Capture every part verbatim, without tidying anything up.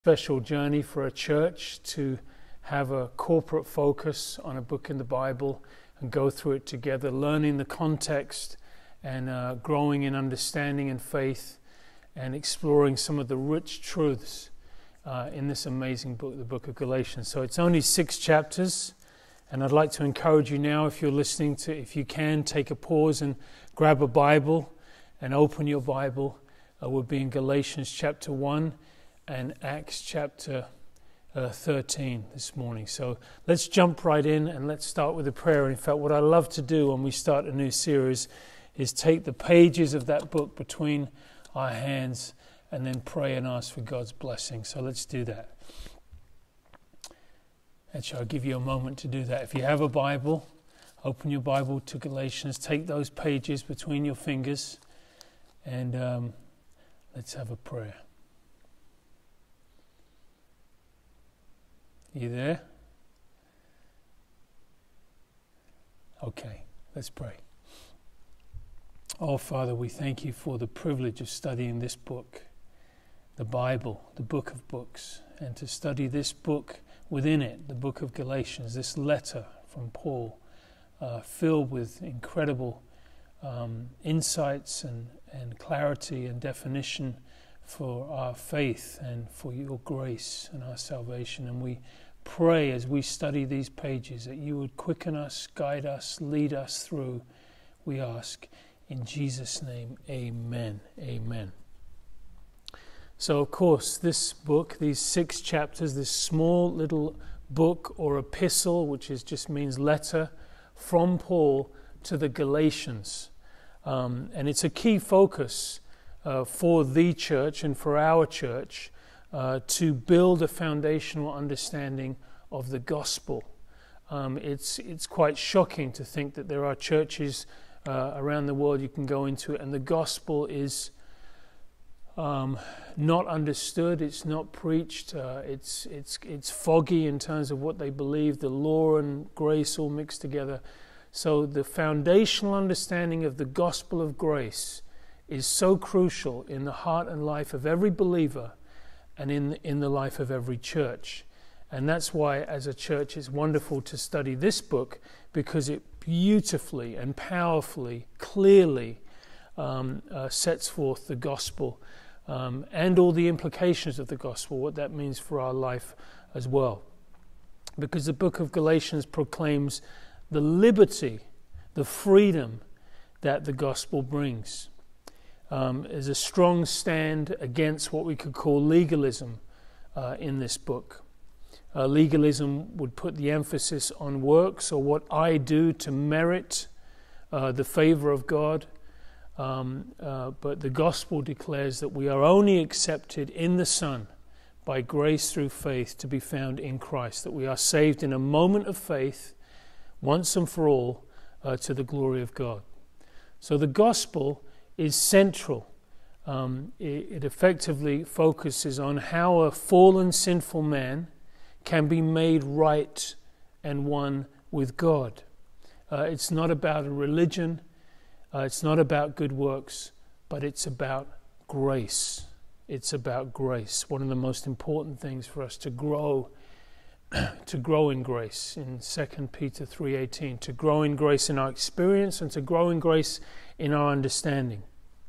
Special journey for a church to have a corporate focus on a book in the Bible and go through it together, learning the context and uh, growing in understanding and faith and exploring some of the rich truths uh, in this amazing book, the book of Galatians. So it's only six chapters, and I'd like to encourage you now, if you're listening to, if you can, take a pause and grab a Bible and open your Bible. Uh, we'll be in Galatians chapter one and Acts chapter uh, thirteen this morning. So let's jump right in and let's start with a prayer. In fact, what I love to do when we start a new series is take the pages of that book between our hands and then pray and ask for God's blessing. So let's do that. Actually, I'll give you a moment to do that. If you have a Bible, open your Bible to Galatians, take those pages between your fingers, and um, let's have a prayer. You there? Okay, let's pray. Oh, Father, we thank you for the privilege of studying this book, the Bible, the book of books, and to study this book within it, the book of Galatians, this letter from Paul, uh, filled with incredible um, insights and, and clarity and definition for our faith and for your grace and our salvation. And we pray as we study these pages that you would quicken us, guide us, lead us through, we ask. In Jesus' name, amen. Amen. So, of course, this book, these six chapters, this small little book or epistle, which is just means letter from Paul to the Galatians. Um, and it's a key focus uh, for the church and for our church uh, to build a foundational understanding of the gospel. Um, it's, it's quite shocking to think that there are churches Uh, around the world you can go into it, and the gospel is um, not understood, it's not preached, uh, it's it's it's foggy in terms of what they believe, the law and grace all mixed together. So the foundational understanding of the gospel of grace is so crucial in the heart and life of every believer and in in the life of every church. And that's why, as a church, it's wonderful to study this book, because it beautifully and powerfully, clearly um, uh, sets forth the gospel um, and all the implications of the gospel, what that means for our life as well. Because the book of Galatians proclaims the liberty, the freedom that the gospel brings. Um, there's a strong stand against what we could call legalism uh, in this book. Uh, legalism would put the emphasis on works or what I do to merit uh, the favor of God. Um, uh, but the gospel declares that we are only accepted in the Son by grace through faith to be found in Christ, that we are saved in a moment of faith once and for all uh, to the glory of God. So the gospel is central. Um, it, it effectively focuses on how a fallen, sinful man can be made right and one with God. Uh, it's not about a religion, uh, it's not about good works, but it's about grace. It's about grace. One of the most important things for us to grow, to grow in grace. In Second Peter three eighteen, to grow in grace in our experience and to grow in grace in our understanding.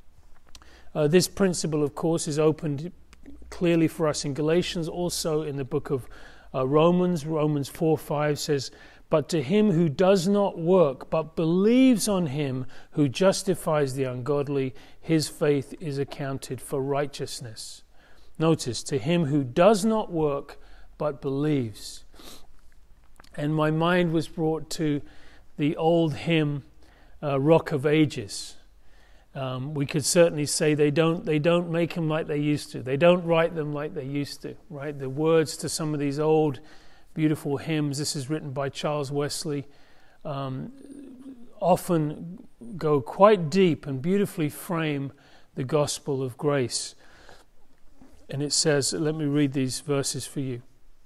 Uh, this principle, of course, is opened clearly for us in Galatians, also in the book of Uh, Romans, Romans four five says, "But to him who does not work, but believes on him who justifies the ungodly, his faith is accounted for righteousness." Notice, to him who does not work, but believes. And my mind was brought to the old hymn, uh, Rock of Ages. Um, we could certainly say they don't they don't make them like they used to. They don't write them like they used to, right? The words to some of these old, beautiful hymns, this is written by Charles Wesley, um, often go quite deep and beautifully frame the gospel of grace. And it says, let me read these verses for you.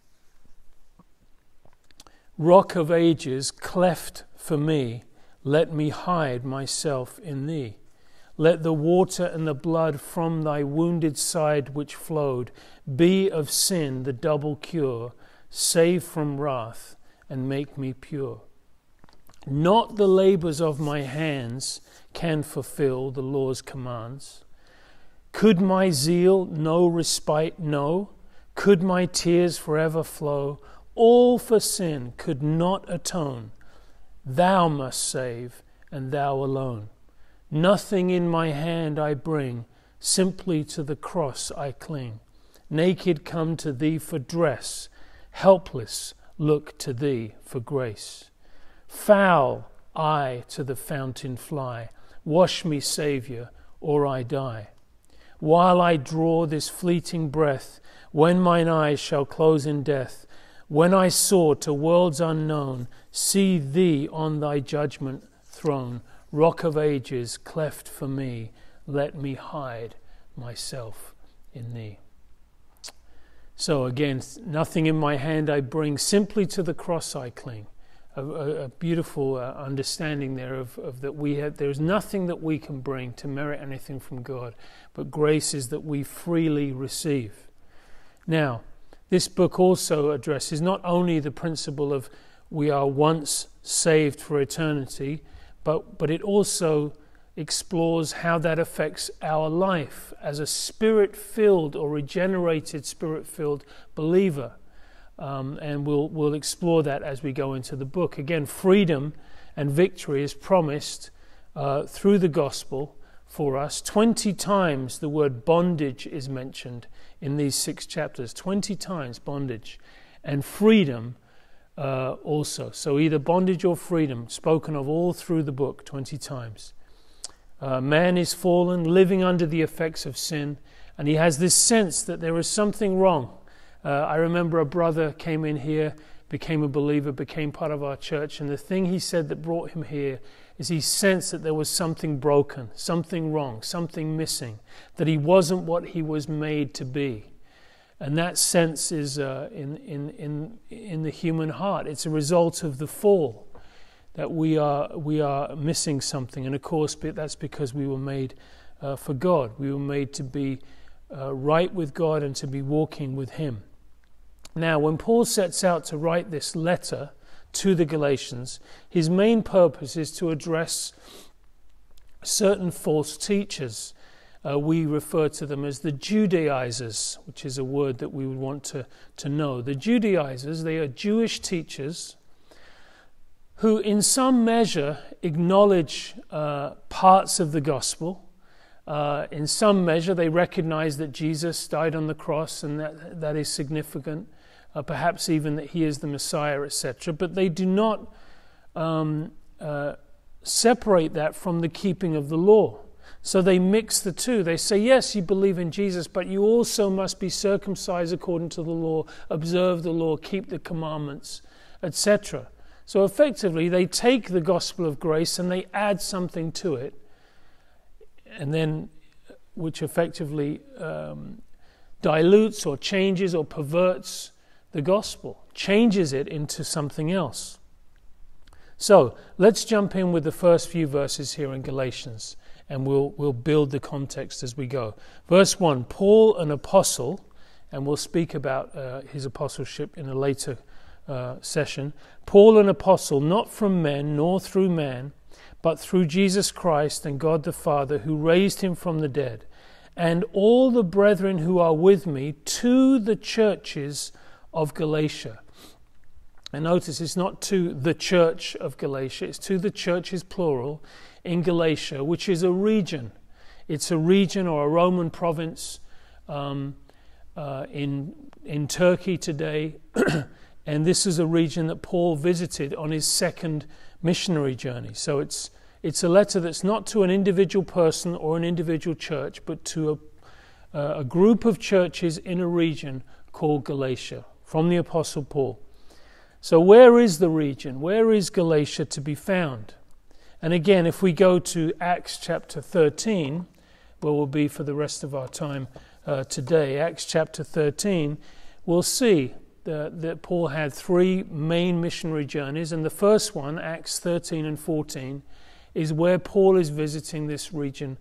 "Rock of ages, cleft for me, let me hide myself in thee. Let the water and the blood from thy wounded side which flowed be of sin the double cure, save from wrath and make me pure. Not the labors of my hands can fulfill the law's commands. Could my zeal no respite know? Could my tears forever flow? All for sin could not atone. Thou must save, and thou alone. Nothing in my hand I bring, simply to the cross I cling. Naked come to thee for dress, helpless look to thee for grace. Foul I to the fountain fly, wash me, Saviour, or I die. While I draw this fleeting breath, when mine eyes shall close in death, when I soar to worlds unknown, see thee on thy judgment throne, Rock of ages, cleft for me, let me hide myself in thee. So again, nothing in my hand I bring, simply to the cross I cling. A, a, a beautiful uh, understanding there of, of that we have. There's nothing that we can bring to merit anything from God, but grace is that we freely receive. Now, this book also addresses not only the principle of we are once saved for eternity, but, but it also explores how that affects our life as a spirit-filled or regenerated spirit-filled believer. Um, and we'll we'll explore that as we go into the book. Again, freedom and victory is promised uh, through the gospel for us. Twenty times the word bondage is mentioned in these six chapters. Twenty times bondage and freedom uh, also. So either bondage or freedom spoken of all through the book, twenty times. Uh, man is fallen, living under the effects of sin, and he has this sense that there is something wrong. Uh, I remember a brother came in here, became a believer, became part of our church, and the thing he said that brought him here is he sensed that there was something broken, something wrong, something missing, that he wasn't what he was made to be. And that sense is uh, in, in, in, in the human heart. It's a result of the fall, that we are, we are missing something. And of course, that's because we were made uh, for God. We were made to be uh, right with God and to be walking with Him. Now, when Paul sets out to write this letter to the Galatians, his main purpose is to address certain false teachers. Uh, we refer to them as the Judaizers, which is a word that we would want to, to know. The Judaizers, they are Jewish teachers who in some measure acknowledge uh, parts of the gospel. Uh, in some measure, they recognize that Jesus died on the cross, and that that is significant. Uh, perhaps even that he is the Messiah, et cetera. But they do not um, uh, separate that from the keeping of the law. So they mix the two. They say, yes, you believe in Jesus, but you also must be circumcised according to the law, observe the law, keep the commandments, et cetera. So effectively, they take the gospel of grace and they add something to it, and then which effectively um, dilutes or changes or perverts the gospel, changes it into something else. So let's jump in with the first few verses here in Galatians, and we'll we'll build the context as we go. Verse one, Paul, an apostle, and we'll speak about uh, his apostleship in a later uh, session. Paul, an apostle, not from men nor through man, but through Jesus Christ and God the Father, who raised him from the dead, and all the brethren who are with me, to the churches of Galatia. And notice it's not to the church of Galatia, it's to the churches, plural, in Galatia, which is a region. It's a region or a Roman province um, uh, in, in Turkey today. And this is a region that Paul visited on his second missionary journey. So it's it's a letter that's not to an individual person or an individual church, but to a, a group of churches in a region called Galatia, from the Apostle Paul. So where is the region? Where is Galatia to be found? And again, if we go to Acts chapter thirteen, where we'll be for the rest of our time uh, today, Acts chapter thirteen, we'll see that, that Paul had three main missionary journeys, and the first one, Acts thirteen and fourteen, is where Paul is visiting this region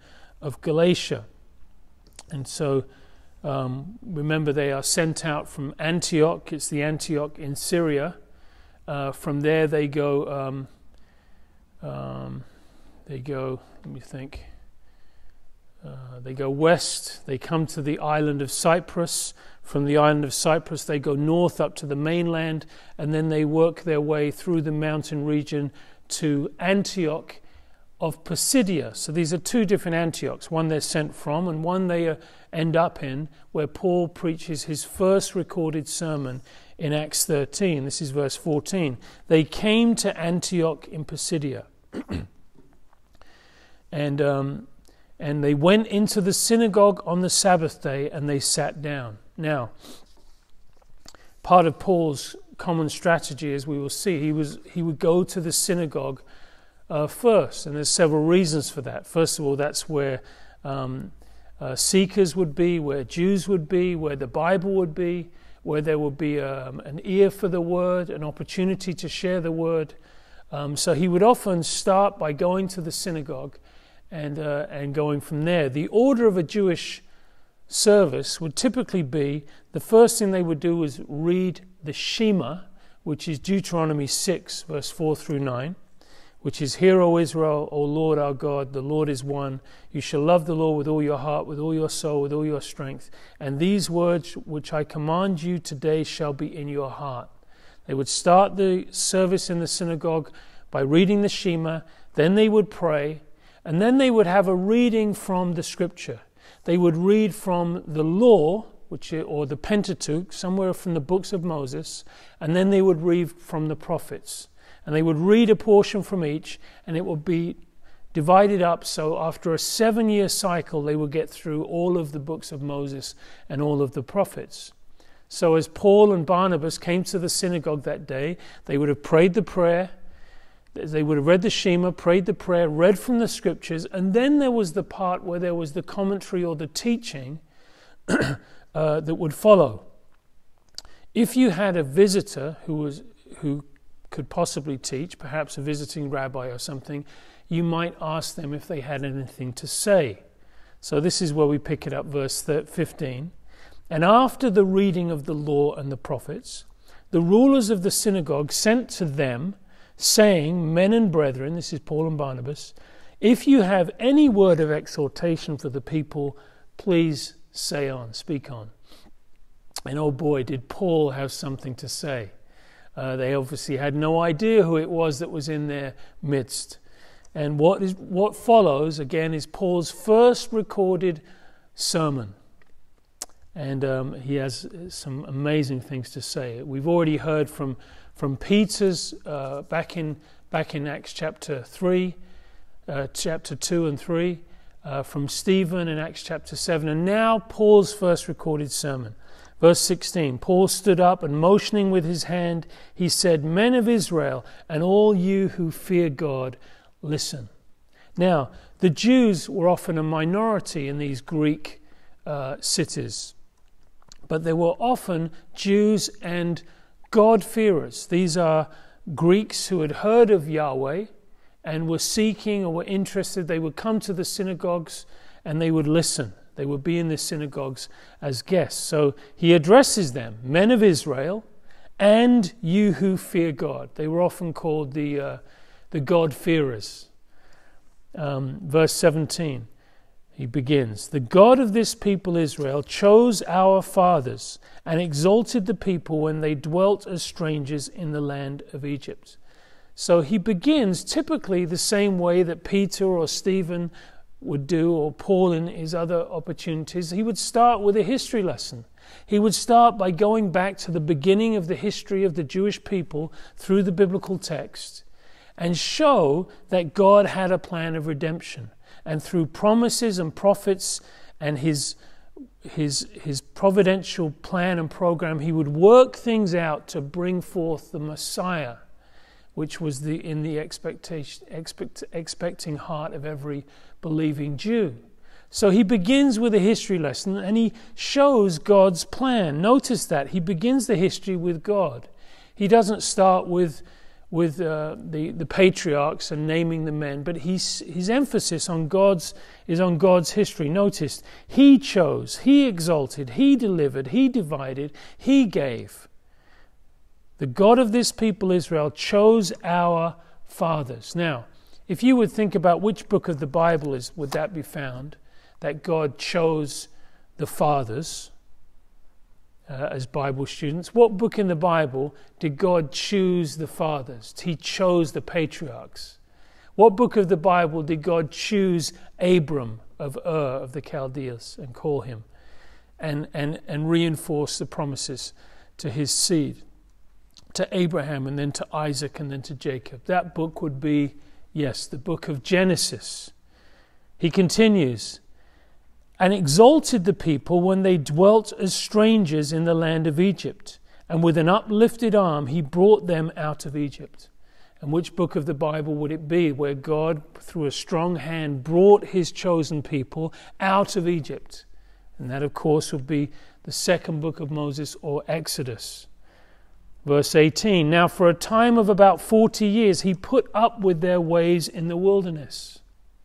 of Galatia. And so um, remember, they are sent out from Antioch. It's the Antioch in Syria. Uh, from there they go, um, um, they go, let me think, uh, they go west, they come to the island of Cyprus. From the island of Cyprus they go north up to the mainland, and then they work their way through the mountain region to Antioch of Pisidia. So these are two different Antiochs, one they're sent from and one they uh, end up in, where Paul preaches his first recorded sermon in Acts thirteen. This is verse fourteen. They came to Antioch in Pisidia. and um, and they went into the synagogue on the Sabbath day and they sat down. Now, part of Paul's common strategy, as we will see, he was he would go to the synagogue uh, first, and there's several reasons for that. First of all, that's where um, uh, seekers would be, where Jews would be, where the Bible would be, where there would be um, an ear for the word, an opportunity to share the word. Um, so he would often start by going to the synagogue and uh, and going from there. The order of a Jewish service would typically be, the first thing they would do was read the Shema, which is Deuteronomy six, verse four through nine, which is, Hear, O Israel, O Lord our God, the Lord is one. You shall love the Lord with all your heart, with all your soul, with all your strength. And these words which I command you today shall be in your heart. They would start the service in the synagogue by reading the Shema, then they would pray, and then they would have a reading from the Scripture. They would read from the law, which or the Pentateuch, somewhere from the books of Moses, and then they would read from the prophets. And they would read a portion from each, and it would be divided up, so after a seven-year cycle they would get through all of the books of Moses and all of the prophets. So as Paul and Barnabas came to the synagogue that day, they would have prayed the prayer, they would have read the Shema, prayed the prayer, read from the Scriptures, and then there was the part where there was the commentary or the teaching uh, that would follow. If you had a visitor who was who could possibly teach, perhaps a visiting rabbi or something, you might ask them if they had anything to say. So this is where we pick it up, verse fifteen. And after the reading of the law and the prophets, the rulers of the synagogue sent to them, saying, Men and brethren, this is Paul and Barnabas, if you have any word of exhortation for the people, please say on, speak on. And oh boy, did Paul have something to say. Uh, they obviously had no idea who it was that was in their midst. And what is what follows, again, is Paul's first recorded sermon. And um, he has some amazing things to say. We've already heard from from Peter's uh, back in back in Acts chapter three, uh, chapter two and three, uh, from Stephen in Acts chapter seven, and now Paul's first recorded sermon. Verse sixteen, Paul stood up and motioning with his hand, he said, Men of Israel, and all you who fear God, listen. Now, the Jews were often a minority in these Greek uh, cities, but there were often Jews and God-fearers. These are Greeks who had heard of Yahweh and were seeking or were interested. They would come to the synagogues and they would listen. They would be in the synagogues as guests. So he addresses them, Men of Israel, and you who fear God. They were often called the uh, the God-fearers. Um, verse seventeen, he begins, The God of this people Israel chose our fathers and exalted the people when they dwelt as strangers in the land of Egypt. So he begins typically the same way that Peter or Stephen would do, or Paul in his other opportunities. He would start with a history lesson. He would start by going back to the beginning of the history of the Jewish people through the biblical text and show that God had a plan of redemption. And through promises and prophets and his his his providential plan and program, he would work things out to bring forth the Messiah, which was the in the expectation expect, expecting heart of every believing Jew. So he begins with a history lesson and he shows God's plan. Notice that he begins the history with God. He doesn't start with with uh, the, the patriarchs and naming the men, but he's, his emphasis on God's is on God's history. Notice, he chose, he exalted, he delivered, he divided, he gave. The God of this people Israel chose our fathers. Now, if you would think about which book of the Bible is would that be found, that God chose the fathers uh, as Bible students, what book in the Bible did God choose the fathers? He chose the patriarchs. What book of the Bible did God choose Abram of Ur of the Chaldeans and call him and, and, and reinforce the promises to his seed, to Abraham and then to Isaac and then to Jacob? That book would be, yes, the book of Genesis. He continues, and exalted the people when they dwelt as strangers in the land of Egypt, and with an uplifted arm he brought them out of Egypt. And which book of the Bible would it be where God, through a strong hand, brought his chosen people out of Egypt? And that, of course, would be the second book of Moses, or Exodus. Verse eighteen, now for a time of about forty years he put up with their ways in the wilderness.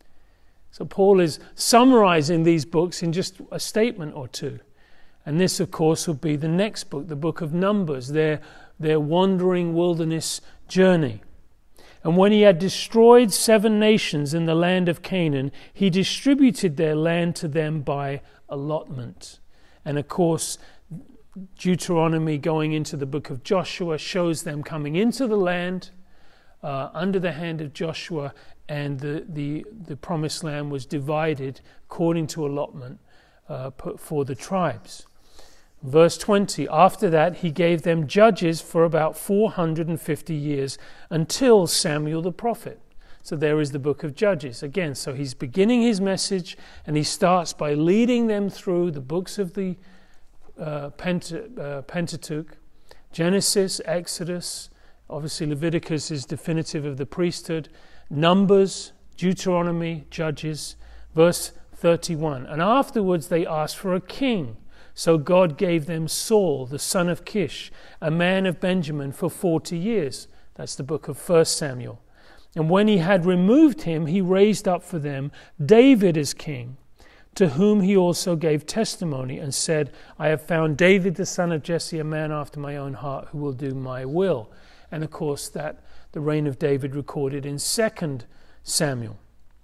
So Paul is summarizing these books in just a statement or two. And this, of course, would be the next book, the book of Numbers, their, their wandering wilderness journey. And when he had destroyed seven nations in the land of Canaan, he distributed their land to them by allotment. And of course, Deuteronomy going into the book of Joshua shows them coming into the land uh, under the hand of Joshua, and the, the, the promised land was divided according to allotment uh, for the tribes. Verse twenty, after that he gave them judges for about four hundred fifty years until Samuel the prophet. So there is the book of Judges. Again, so he's beginning his message and he starts by leading them through the books of the uh, Pent- uh, Pentateuch, Genesis, Exodus, obviously Leviticus is definitive of the priesthood, Numbers, Deuteronomy, Judges, verse thirty-one. And afterwards they asked for a king. So God gave them Saul, the son of Kish, a man of Benjamin, for forty years. That's the book of First Samuel. And when he had removed him, he raised up for them David as king, to whom he also gave testimony and said, I have found David the son of Jesse, a man after my own heart, who will do my will. And of course, that the reign of David recorded in Second Samuel.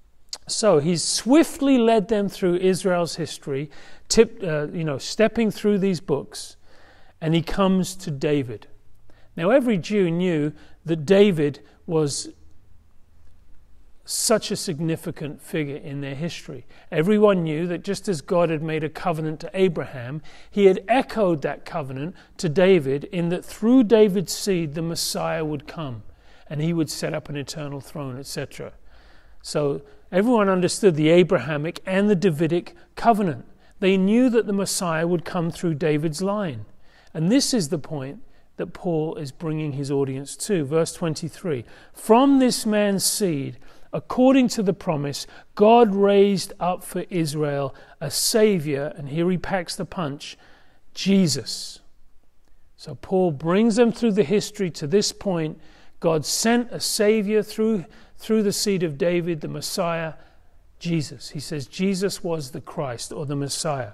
So he's swiftly led them through Israel's history, tip, uh, you know, stepping through these books, and he comes to David. Now, every Jew knew that David was such a significant figure in their history. Everyone knew that just as God had made a covenant to Abraham, he had echoed that covenant to David in that through David's seed the Messiah would come and he would set up an eternal throne, et cetera. So everyone understood the Abrahamic and the Davidic covenant. They knew that the Messiah would come through David's line. And this is the point that Paul is bringing his audience to. Verse twenty-three, from this man's seed, according to the promise, God raised up for Israel a Savior, and here he packs the punch, Jesus. So Paul brings them through the history to this point. God sent a Savior through, through the seed of David, the Messiah, Jesus. He says Jesus was the Christ or the Messiah.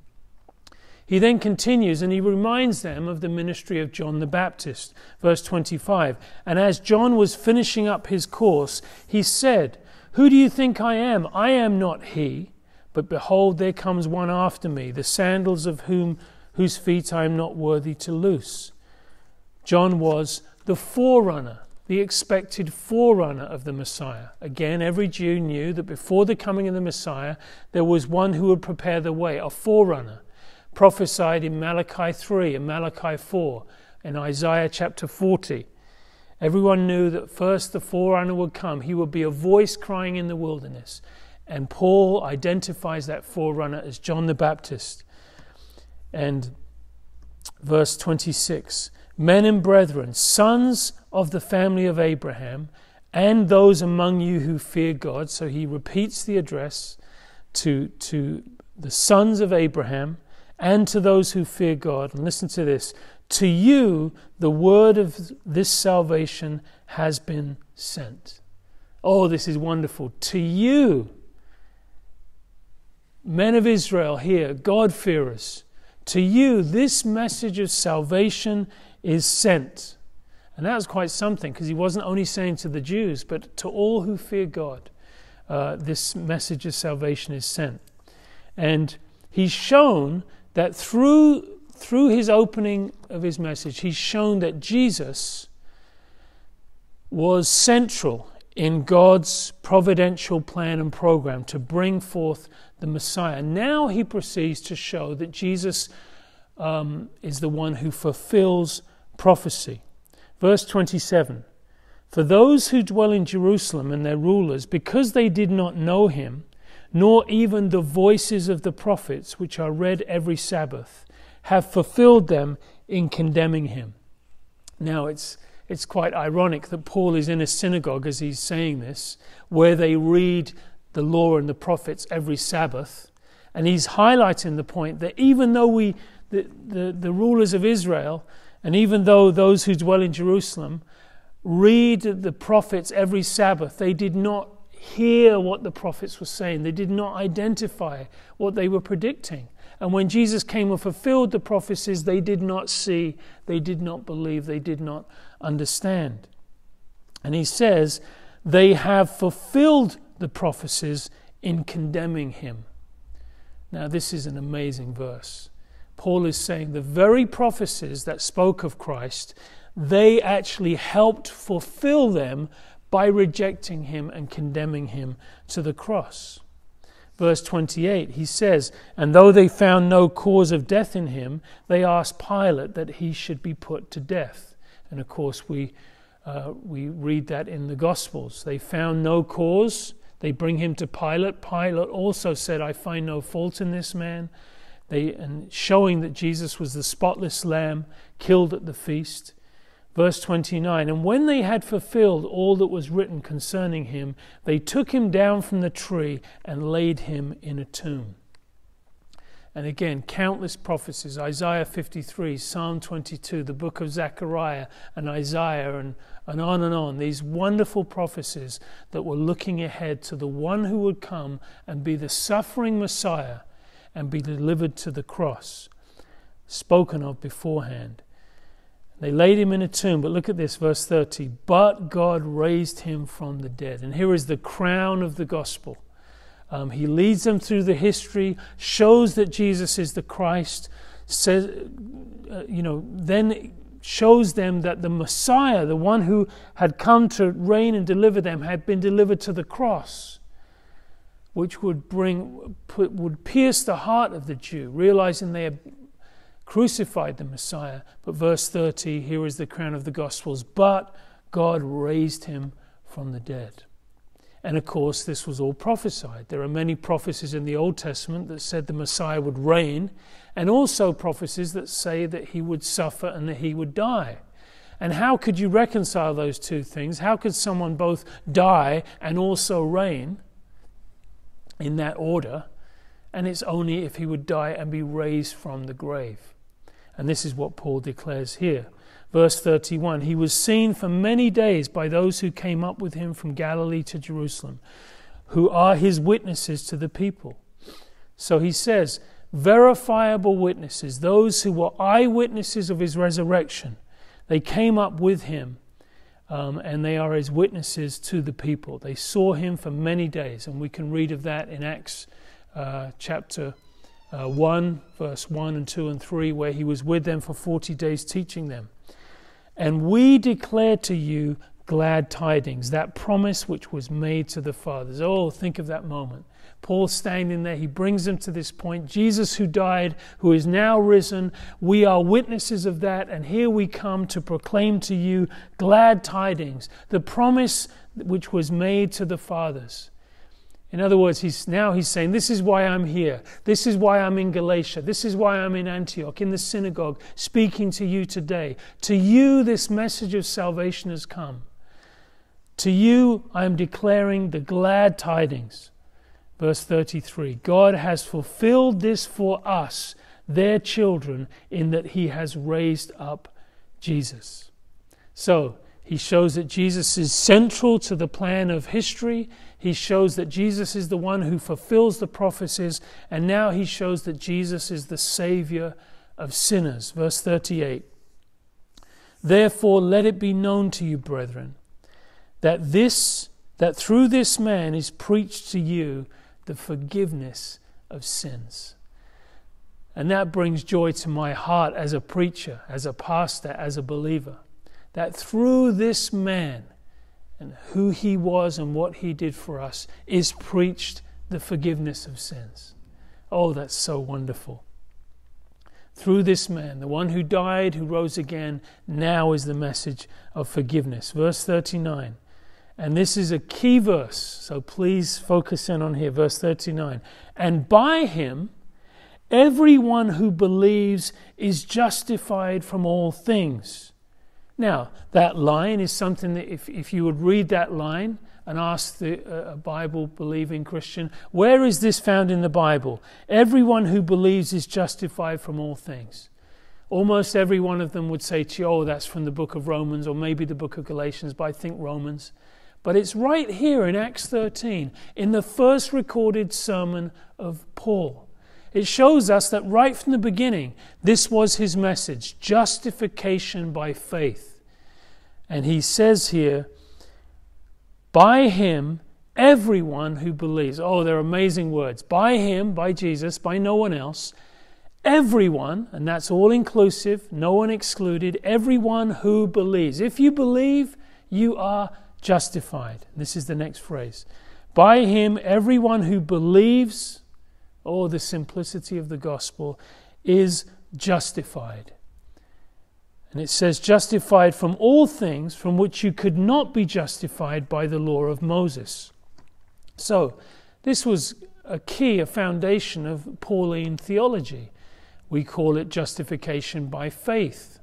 He then continues and he reminds them of the ministry of John the Baptist. Verse twenty-five, and as John was finishing up his course, he said, who do you think I am? I am not he, but behold, there comes one after me, the sandals of whom whose feet I am not worthy to loose. John was the forerunner, the expected forerunner of the Messiah. Again, every Jew knew that before the coming of the Messiah, there was one who would prepare the way, a forerunner, prophesied in Malachi three and Malachi four and Isaiah chapter forty. Everyone knew that first the forerunner would come. He would be a voice crying in the wilderness. And Paul identifies that forerunner as John the Baptist. And verse twenty-six, men and brethren, sons of the family of Abraham, and those among you who fear God. So he repeats the address to, to the sons of Abraham and to those who fear God. And listen to this, To you, the word of this salvation has been sent. Oh, this is wonderful. To you, men of Israel here, God-fearers, to you, this message of salvation is sent. And that was quite something, because he wasn't only saying to the Jews, but to all who fear God, uh, this message of salvation is sent. And he's shown that through through his opening of his message, he's shown that Jesus was central in God's providential plan and program to bring forth the Messiah. Now he proceeds to show that Jesus um, is the one who fulfills prophecy. Verse twenty-seven, for those who dwell in Jerusalem and their rulers, because they did not know him, nor even the voices of the prophets, which are read every Sabbath, have fulfilled them in condemning him. Now it's it's quite ironic that Paul is in a synagogue as he's saying this, where they read the law and the prophets every Sabbath, and he's highlighting the point that even though we, the, the, the rulers of Israel, and even though those who dwell in Jerusalem read the prophets every Sabbath, they did not hear what the prophets were saying. They did not identify what they were predicting. And when Jesus came and fulfilled the prophecies, they did not see, they did not believe, they did not understand. And he says, they have fulfilled the prophecies in condemning him. Now this is an amazing verse. Paul is saying the very prophecies that spoke of Christ, they actually helped fulfill them by rejecting him and condemning him to the cross. Verse twenty-eight, he says, and though they found no cause of death in him, they asked Pilate that he should be put to death. And of course we uh, we read that in the Gospels. They found no cause. They bring him to Pilate. Pilate also said, I find no fault in this man. They and showing that Jesus was the spotless lamb killed at the feast. Verse twenty-nine, and when they had fulfilled all that was written concerning him, they took him down from the tree and laid him in a tomb. And again, countless prophecies, Isaiah fifty-three, Psalm twenty-two, the book of Zechariah and Isaiah, and, and on and on. These wonderful prophecies that were looking ahead to the one who would come and be the suffering Messiah and be delivered to the cross, spoken of beforehand. They laid him in a tomb, but look at this, verse thirty. But God raised him from the dead. And here is the crown of the gospel. Um, he leads them through the history, shows that Jesus is the Christ, says, uh, you know, then shows them that the Messiah, the one who had come to reign and deliver them, had been delivered to the cross, which would bring, put, would pierce the heart of the Jew, realizing they had crucified the Messiah. But verse thirty, here is the crown of the Gospels. But God raised him from the dead. And of course, this was all prophesied. There are many prophecies in the Old Testament that said the Messiah would reign, and also prophecies that say that he would suffer and that he would die. And how could you reconcile those two things? How could someone both die and also reign in that order? And it's only if he would die and be raised from the grave. And this is what Paul declares here. Verse thirty-one, he was seen for many days by those who came up with him from Galilee to Jerusalem, who are his witnesses to the people. So he says, verifiable witnesses, those who were eyewitnesses of his resurrection. They came up with him, um, and they are his witnesses to the people. They saw him for many days, and we can read of that in Acts uh, chapter uh, one, verse one and two and three, where he was with them for forty days teaching them. And we declare to you glad tidings, that promise which was made to the fathers. Oh, think of that moment. Paul standing there, he brings them to this point. Jesus who died, who is now risen, we are witnesses of that, and here we come to proclaim to you glad tidings, the promise which was made to the fathers. In other words, he's now he's saying, this is why I'm here. This is why I'm in Galatia. This is why I'm in Antioch, in the synagogue, speaking to you today. To you, this message of salvation has come. To you, I am declaring the glad tidings. Verse thirty-three, God has fulfilled this for us, their children in that he has raised up Jesus. So, he shows that Jesus is central to the plan of history. He shows that Jesus is the one who fulfills the prophecies. And now he shows that Jesus is the Savior of sinners. Verse thirty-eight. Therefore, let it be known to you, brethren, that this, that through this man is preached to you the forgiveness of sins. And that brings joy to my heart as a preacher, as a pastor, as a believer. That through this man and who he was and what he did for us is preached the forgiveness of sins. Oh, that's so wonderful. Through this man, the one who died, who rose again, now is the message of forgiveness. Verse thirty-nine. And this is a key verse, so please focus in on here. Verse thirty-nine. And by him, everyone who believes is justified from all things. Now, that line is something that if, if you would read that line and ask the, uh, a Bible-believing Christian, where is this found in the Bible? Everyone who believes is justified from all things. Almost every one of them would say to you, oh, that's from the book of Romans or maybe the book of Galatians, but I think Romans. But it's right here in Acts thirteen, in the first recorded sermon of Paul. It shows us that right from the beginning, this was his message, justification by faith. And he says here, by him, everyone who believes. Oh, they're amazing words. By him, by Jesus, by no one else. Everyone, and that's all inclusive, no one excluded, everyone who believes. If you believe, you are justified. This is the next phrase. By him, everyone who believes, oh, the simplicity of the gospel, is justified. And it says, justified from all things from which you could not be justified by the law of Moses. So, this was a key, a foundation of Pauline theology. We call it justification by faith.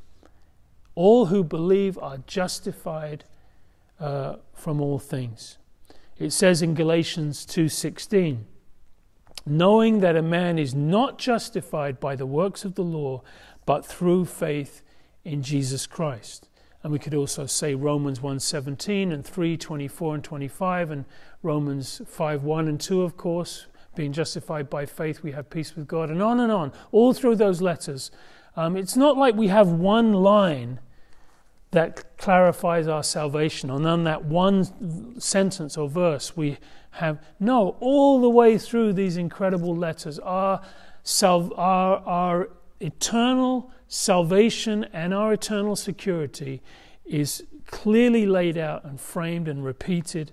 All who believe are justified uh, from all things. It says in Galatians two sixteen, knowing that a man is not justified by the works of the law, but through faith in Jesus Christ. And we could also say Romans one seventeen and three twenty-four and twenty-five, and Romans five one and two, of course, being justified by faith, we have peace with God, and on and on, all through those letters. Um, it's not like we have one line that clarifies our salvation, and on that one sentence or verse we have, no, all the way through these incredible letters, our, sal- our, our eternal salvation and our eternal security is clearly laid out and framed and repeated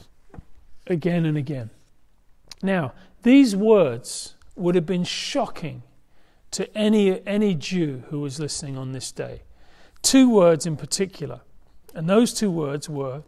again and again. Now, these words would have been shocking to any, any Jew who was listening on this day. Two words in particular, and those two words were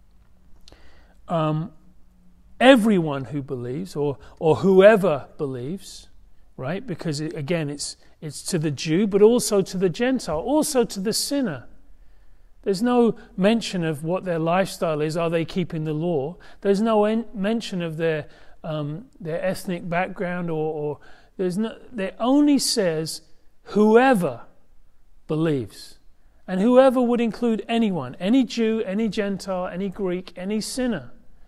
um, everyone who believes, or or whoever believes, right? Because it, again, it's it's to the Jew, but also to the Gentile, also to the sinner. There's no mention of what their lifestyle is. Are they keeping the law? There's no en- mention of their um, their ethnic background, or, or there's no. It only says whoever believes. And whoever would include anyone, any Jew, any Gentile, any Greek, any sinner.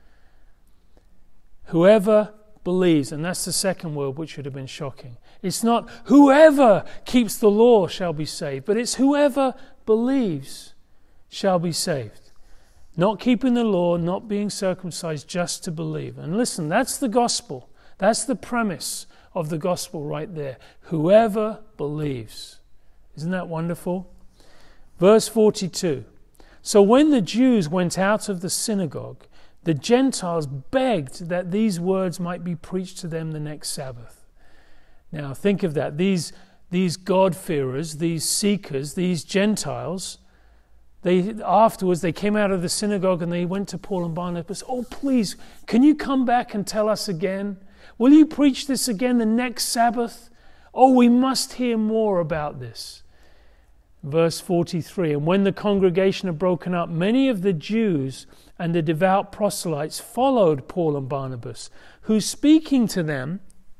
Whoever believes, and that's the second word which should have been shocking. It's not whoever keeps the law shall be saved, but it's whoever believes shall be saved. Not keeping the law, not being circumcised, just to believe. And listen, that's the gospel. That's the premise of the gospel right there. Whoever believes. Isn't that wonderful? Verse forty-two, so when the Jews went out of the synagogue, the Gentiles begged that these words might be preached to them the next Sabbath. Now think of that. These, these God-fearers, these seekers, these Gentiles, they afterwards they came out of the synagogue and they went to Paul and Barnabas. Oh, please, can you come back and tell us again? Will you preach this again the next Sabbath? Oh, we must hear more about this. Verse forty-three, and when the congregation had broken up, many of the Jews and the devout proselytes followed Paul and Barnabas, who speaking to them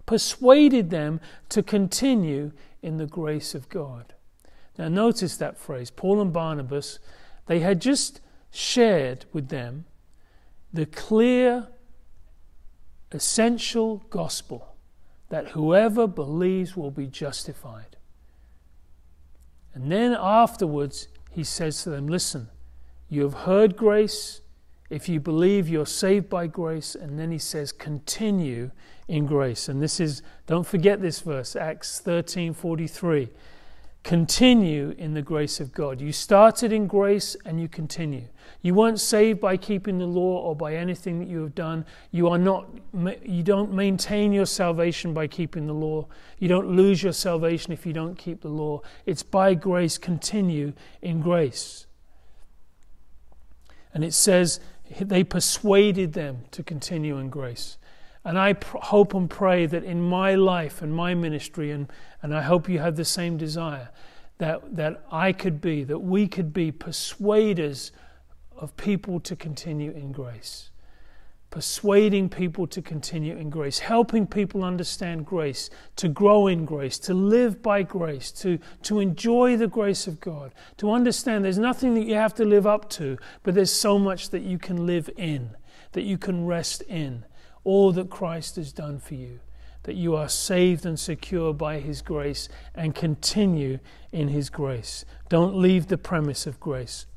persuaded them to continue in the grace of God. Now notice that phrase, Paul and Barnabas, they had just shared with them the clear, essential gospel that whoever believes will be justified. And then afterwards, he says to them, listen, you have heard grace. If you believe, you're saved by grace. And then he says, continue in grace. And this is, don't forget this verse, Acts thirteen forty-three. Continue in the grace of God. You started in grace and you continue. You weren't saved by keeping the law or by anything that you have done. You are not. You don't maintain your salvation by keeping the law. You don't lose your salvation if you don't keep the law. It's by grace. Continue in grace. And it says they persuaded them to continue in grace. And I pr- hope and pray that in my life and my ministry, and, and I hope you have the same desire, that, that I could be, that we could be persuaders of people to continue in grace. Persuading people to continue in grace. Helping people understand grace, to grow in grace, to live by grace, to, to enjoy the grace of God, to understand there's nothing that you have to live up to, but there's so much that you can live in, that you can rest in. All that Christ has done for you, that you are saved and secure by His grace and continue in His grace. Don't leave the premise of grace.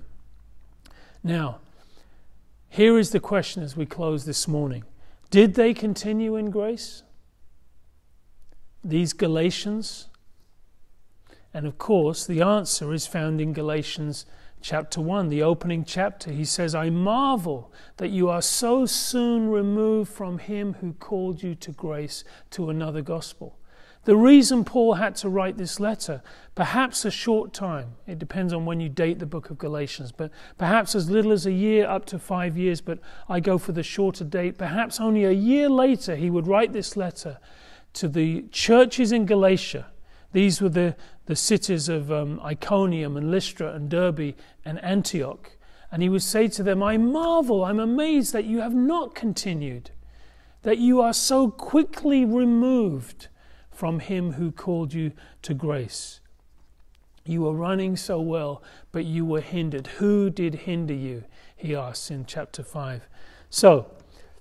Now, here is the question as we close this morning. Did they continue in grace? These Galatians? And of course, the answer is found in Galatians chapter one, the opening chapter. He says, I marvel that you are so soon removed from Him who called you to grace to another gospel. The reason Paul had to write this letter, perhaps a short time, it depends on when you date the book of Galatians, but perhaps as little as a year up to five years, but I go for the shorter date, perhaps only a year later he would write this letter to the churches in Galatia. These were the, the cities of um, Iconium and Lystra and Derbe and Antioch. And he would say to them, I marvel, I'm amazed that you have not continued, that you are so quickly removed from Him who called you to grace. You were running so well, but you were hindered. Who did hinder you? He asks in chapter five. So,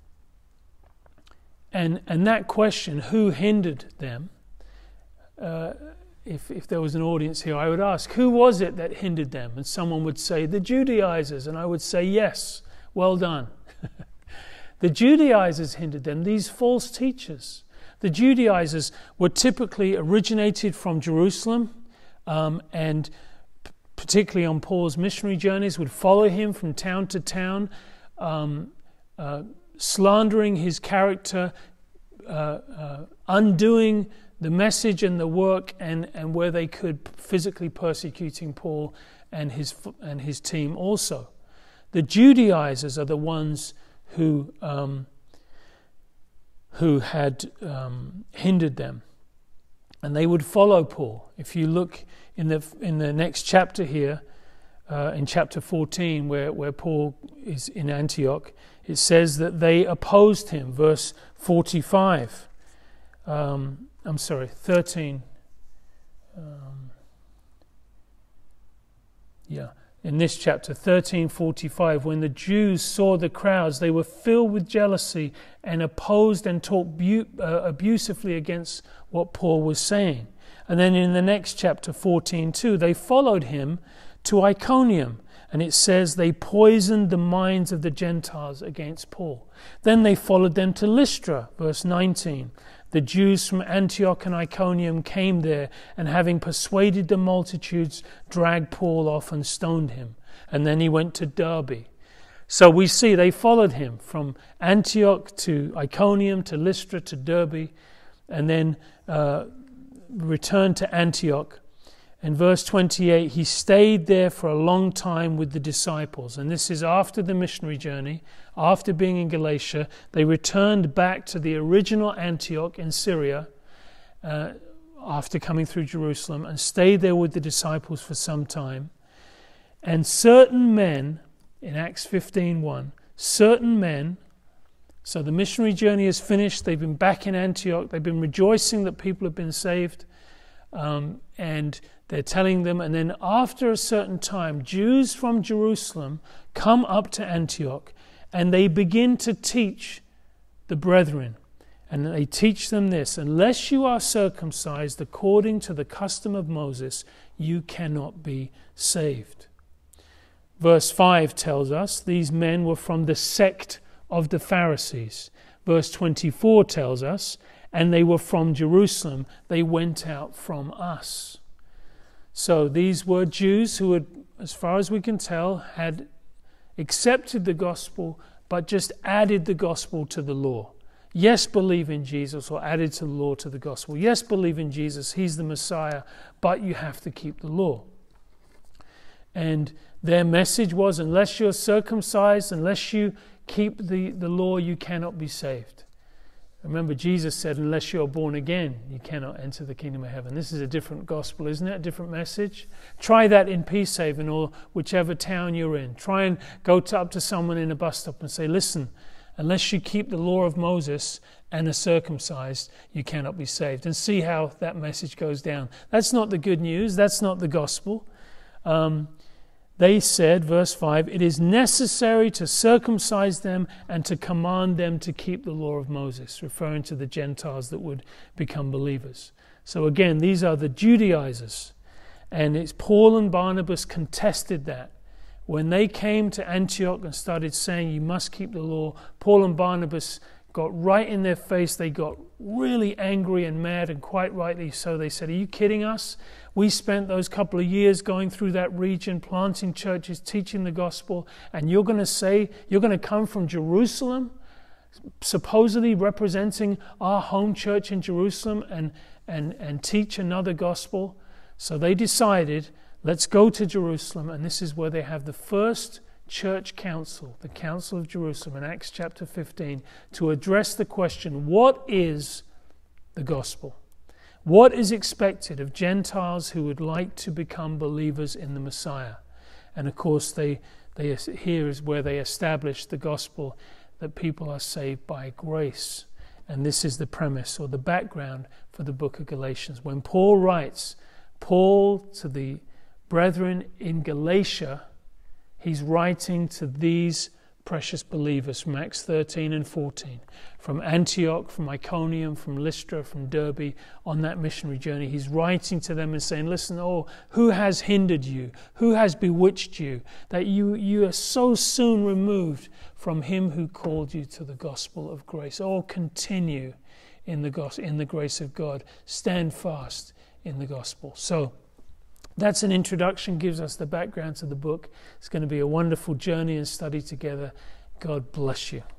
and, and that question, who hindered them? Uh, if, if there was an audience here, I would ask, who was it that hindered them? And someone would say, the Judaizers. And I would say, yes, well done. The Judaizers hindered them, these false teachers. The Judaizers were typically originated from Jerusalem, um, and p- particularly on Paul's missionary journeys, would follow him from town to town, um, uh, slandering his character, uh, uh, undoing the message and the work, and, and where they could, physically persecuting Paul and his and his team also. The Judaizers are the ones who um, who had um, hindered them, and they would follow Paul. If you look in the in the next chapter here, uh, in chapter fourteen, where where Paul is in Antioch, it says that they opposed him. Verse forty-five. Um, I'm sorry, thirteen. Um, yeah, in this chapter, thirteen forty-five, when the Jews saw the crowds, they were filled with jealousy and opposed and talked bu- uh, abusively against what Paul was saying. And then in the next chapter, fourteen two, they followed him to Iconium. And it says they poisoned the minds of the Gentiles against Paul. Then they followed them to Lystra, verse nineteen. The Jews from Antioch and Iconium came there, and having persuaded the multitudes, dragged Paul off and stoned him. And then he went to Derbe. So we see they followed him from Antioch to Iconium to Lystra to Derbe, and then uh, returned to Antioch. In verse twenty-eight, he stayed there for a long time with the disciples. And this is after the missionary journey. After being in Galatia, they returned back to the original Antioch in Syria uh, after coming through Jerusalem, and stayed there with the disciples for some time. And certain men, in Acts fifteen one, certain men, So the missionary journey is finished. They've been back in Antioch. They've been rejoicing that people have been saved. Um, and they're telling them. And then after a certain time, Jews from Jerusalem come up to Antioch and they begin to teach the brethren. And they teach them this: unless you are circumcised according to the custom of Moses, you cannot be saved. Verse five tells us these men were from the sect of the Pharisees. Verse twenty-four tells us, and they were from Jerusalem. They went out from us. So these were Jews who had, as far as we can tell, had accepted the gospel, but just added the gospel to the law. Yes, believe in Jesus, or added to the law to the gospel. Yes, believe in Jesus, he's the Messiah, but you have to keep the law. And their message was, unless you're circumcised, unless you keep the, the law, you cannot be saved. Remember, Jesus said, unless you're born again, you cannot enter the kingdom of heaven. This is a different gospel, isn't it? A different message. Try that in Peacehaven or whichever town you're in. Try and go to, up to someone in a bus stop and say, listen, unless you keep the law of Moses and are circumcised, you cannot be saved. And see how that message goes down. That's not the good news. That's not the gospel. Um, they said, verse five, it is necessary to circumcise them and to command them to keep the law of Moses, referring to the Gentiles that would become believers. So again, these are the Judaizers. And it's Paul and Barnabas contested that. When they came to Antioch and started saying you must keep the law, Paul and Barnabas got right in their face. They got really angry and mad, and quite rightly so. They said, are you kidding us? We spent those couple of years going through that region, planting churches, teaching the gospel, and you're going to say, you're going to come from Jerusalem, supposedly representing our home church in Jerusalem, and, and, and teach another gospel? So they decided, let's go to Jerusalem, and this is where they have the first church council, the Council of Jerusalem in Acts chapter fifteen, to address the question, what is the gospel? What is expected of Gentiles who would like to become believers in the Messiah? And of course, they, they here is where they establish the gospel that people are saved by grace. And this is the premise or the background for the book of Galatians. When Paul writes, Paul to the brethren in Galatia, he's writing to these precious believers from Acts thirteen and fourteen, from Antioch, from Iconium, from Lystra, from Derbe, on that missionary journey. He's writing to them and saying, listen, oh, who has hindered you? Who has bewitched you? That you, you are so soon removed from him who called you to the gospel of grace. Oh, continue in the gospel, in the grace of God. Stand fast in the gospel. So, that's an introduction, gives us the background to the book. It's going to be a wonderful journey and study together. God bless you.